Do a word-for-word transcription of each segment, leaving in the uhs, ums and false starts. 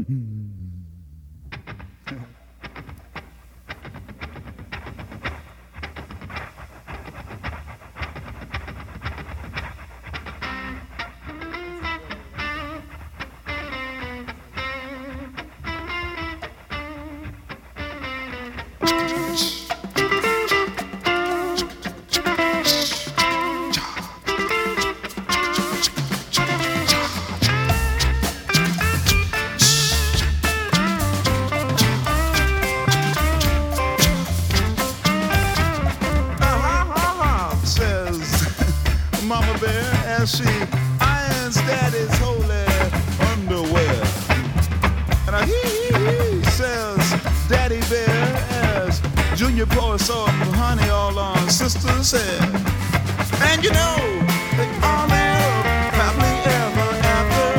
Mama Bear as she irons Daddy's holy underwear. And a he, he says Daddy Bear as Junior pours some honey all on Sister's head. And you know, they all live happily ever after.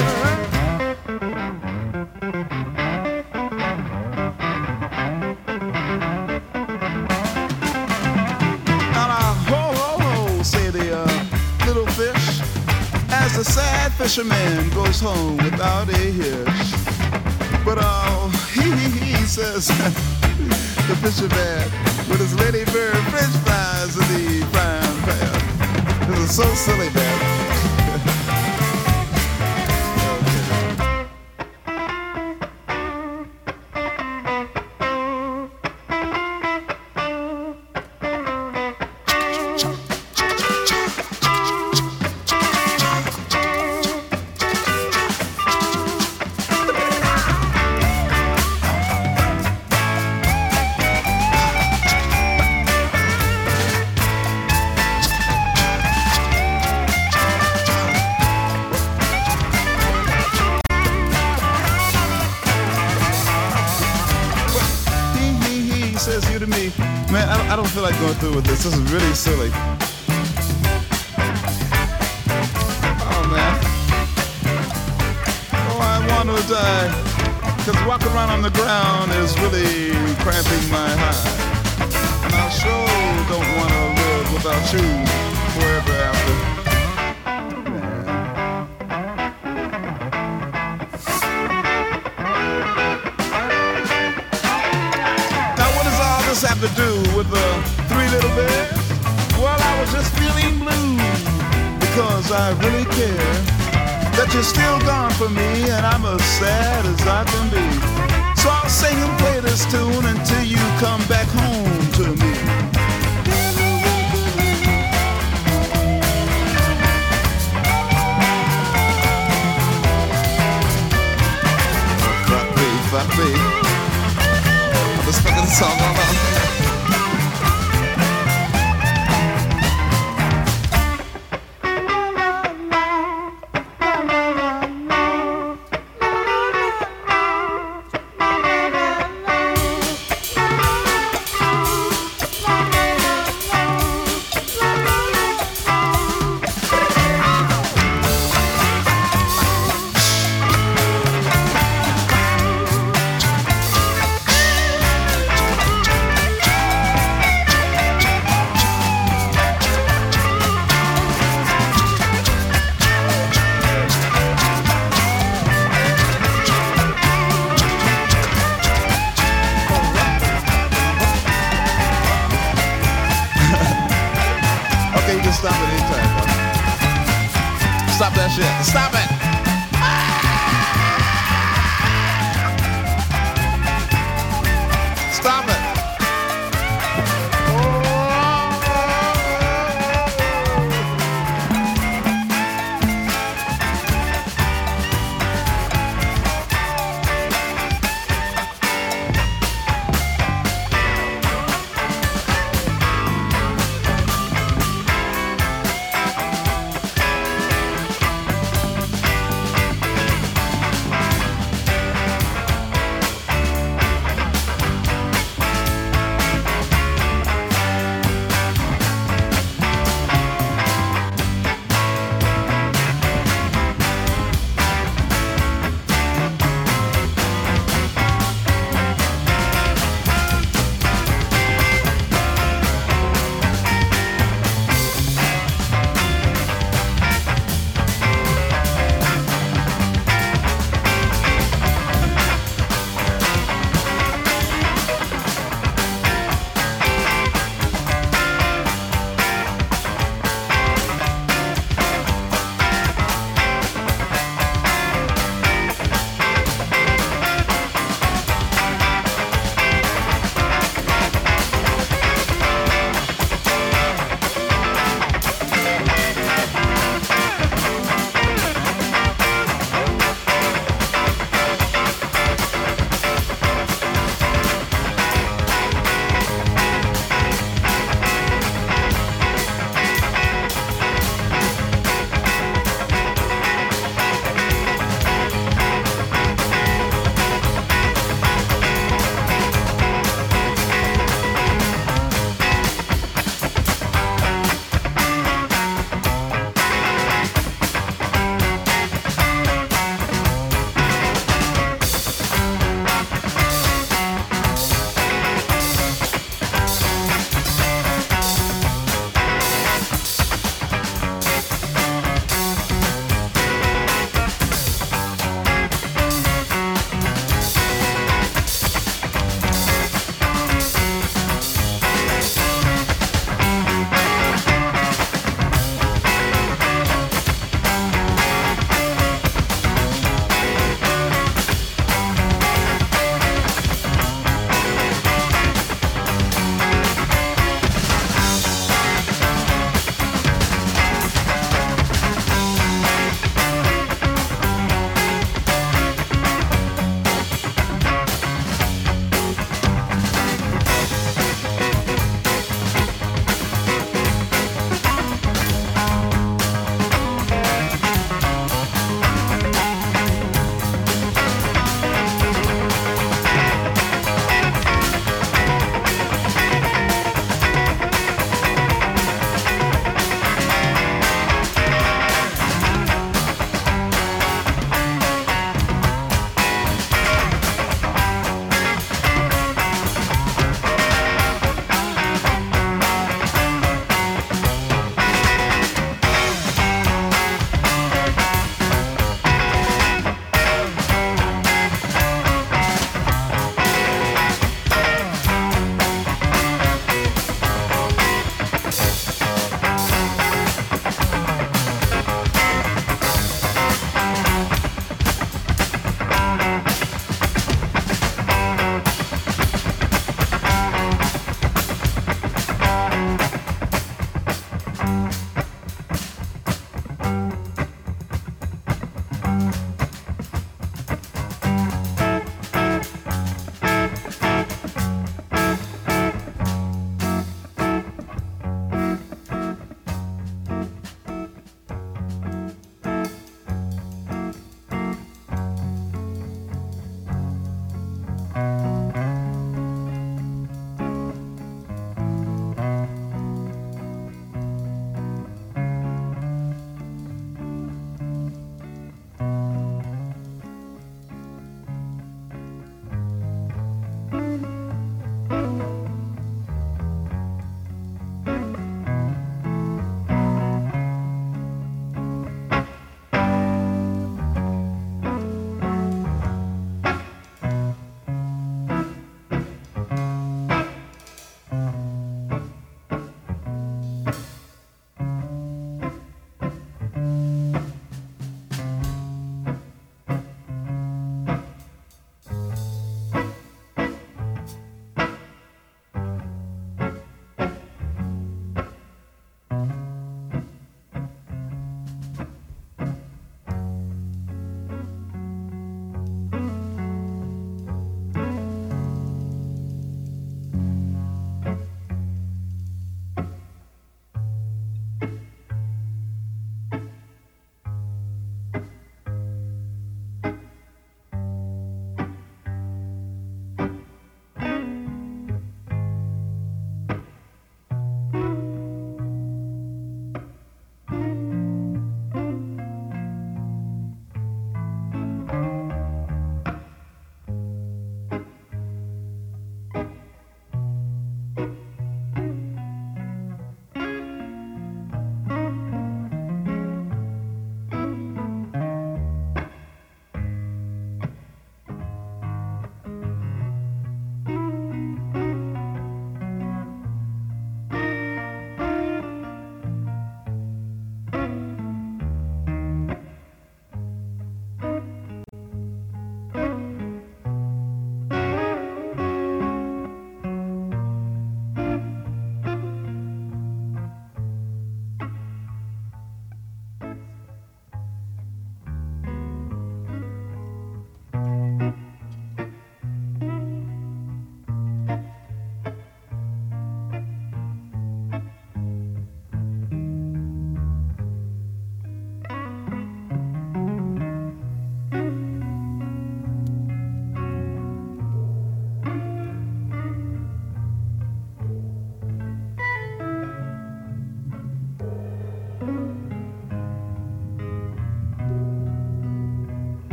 And a ho ho ho, say the uh, little fish, as the sad fisherman goes home without a hitch. But uh, he, he, he says, the fisherman with his lady bird French fries in the frying pan. This is so silly, man. Says you to me, man, I, I don't feel like going through with this. This is really silly. Oh, man. Oh, I want to die. Because walking around on the ground is really cramping my hide. And I sure don't want to live without you forever after. Have to do with the three little bears? Well, I was just feeling blue because I really care that you're still gone from me and I'm as sad as I can be. So I'll sing and play this tune until you come back home to me. Fuck me, fuck me. Let's fucking song all out. Stop it anytime, bro. Stop that shit. Stop it! Stop it!